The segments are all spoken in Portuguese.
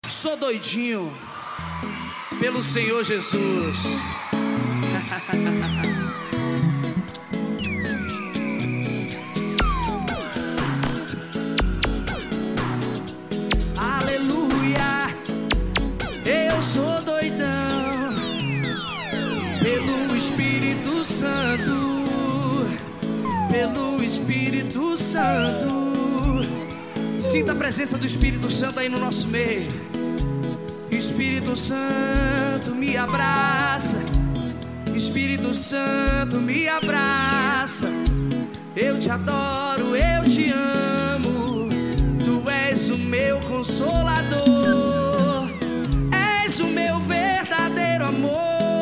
Sou doidinho pelo Senhor Jesus. Aleluia, eu sou doidão pelo Espírito Santo, pelo Espírito Santo. Sinta a presença do Espírito Santo aí no nosso meio. Espírito Santo me abraça, Espírito Santo me abraça. Eu te adoro, eu te amo. Tu és o meu consolador, és o meu verdadeiro amor.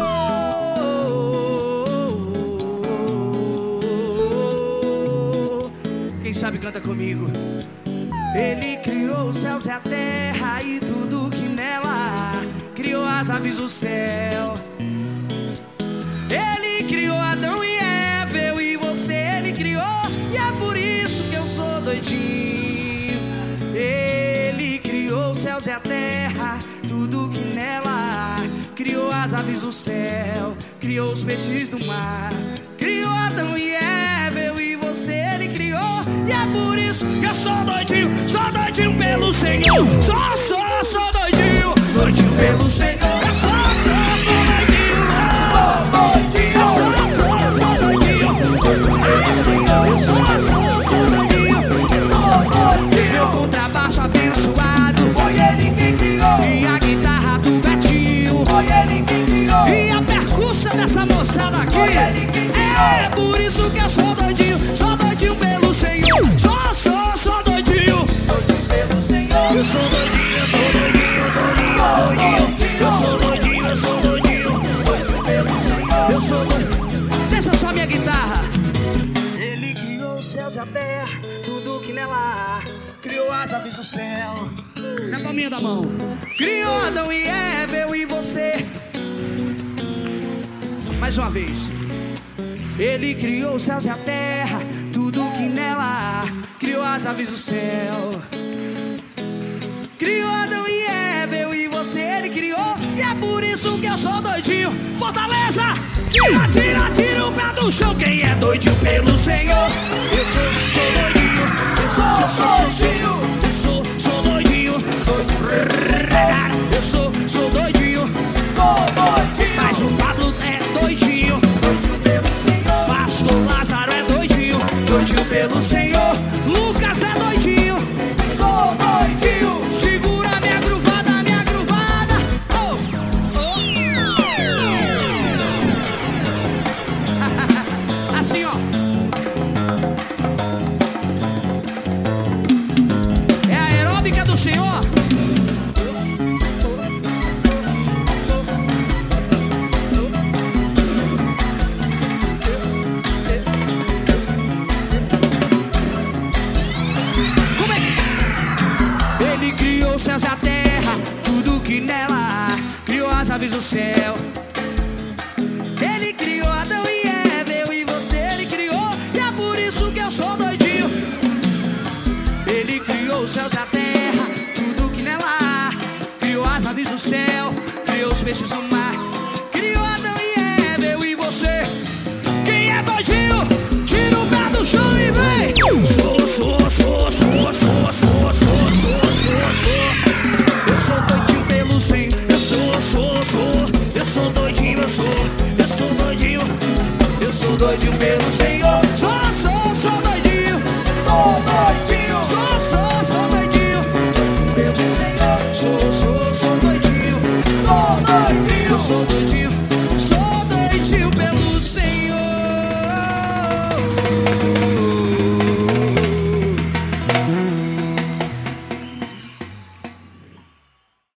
Quem sabe canta comigo. Ele criou os céus e a terra e tudo que nela, criou as aves do céu. Ele criou Adão e Eva, eu e você ele criou, e é por isso que eu sou doidinho. Ele criou os céus e a terra, tudo que nela, criou as aves do céu, criou os peixes do mar. Criou Adão e Eva, eu e você ele criou, e é por isso que eu sou doidinho pelo Senhor. Sou doidinho, doidinho pelo Senhor. Eu sou doidinho, sou doidinho, eu sou doidinho. Meu contrabaixo abençoado, foi ele quem criou, e a guitarra do Betinho, foi ele quem criou, e a percussão dessa moçada aqui, foi ele quem criou. É por isso que eu sou doidinho pelo Senhor. Sou doidinho pelo Senhor. Eu sou doidinho, eu sou doidinho, eu sou doidinho pelo Senhor. Eu sou doidinho. Deixa só minha guitarra. Ele criou os céus e a terra, tudo que nela há, criou as aves do céu. Na palminha da mão. Criou Adão e Eva, eu e você. Mais uma vez. Ele criou os céus e a terra, tudo que nela há, criou as aves do céu. Criou Adão e Eva, eu e você ele criou, e é por isso que eu sou doidinho. Fortaleza! Tira o pé do chão. Quem é doidinho pelo Senhor? Eu sou doidinho, eu sou doidinho, eu sou doidinho, eu sou doidinho, mas o Pablo é doidinho. Pastor Lázaro é doidinho pelo Senhor. Lucas é doidinho, sou doidinho. Segura minha gruvada, oh, oh. Assim ó. É a aeróbica do Senhor. Ele criou os céus e a terra, tudo que nela há, criou as aves do céu. Ele criou Adão e Eva, eu e você ele criou, e é por isso que eu sou doidinho. Ele criou os céus e a terra, tudo que nela há, criou as aves do céu, criou os peixes do mar. Criou Adão e Eva, eu e você. Quem é doidinho? Tira o pé do chão e vem. Eu sou doidinho pelo Senhor. Eu sou doidinho, eu sou doidinho, eu sou doidinho pelo Senhor. Sou doidinho, sou doidinho pelo Senhor. Sou doidinho, eu sou doidinho.